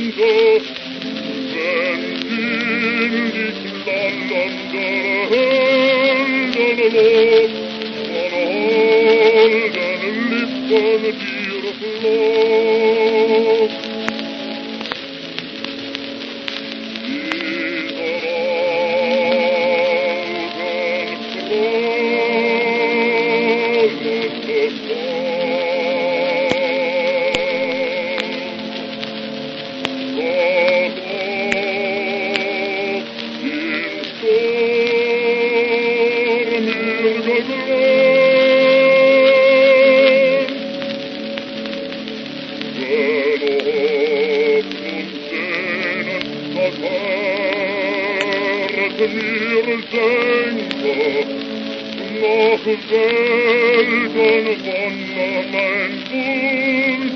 Winde, wenn in dich lallende Heldenlob von holden Lippen dir flog. Mir senke nach Welten von mein Wunsch.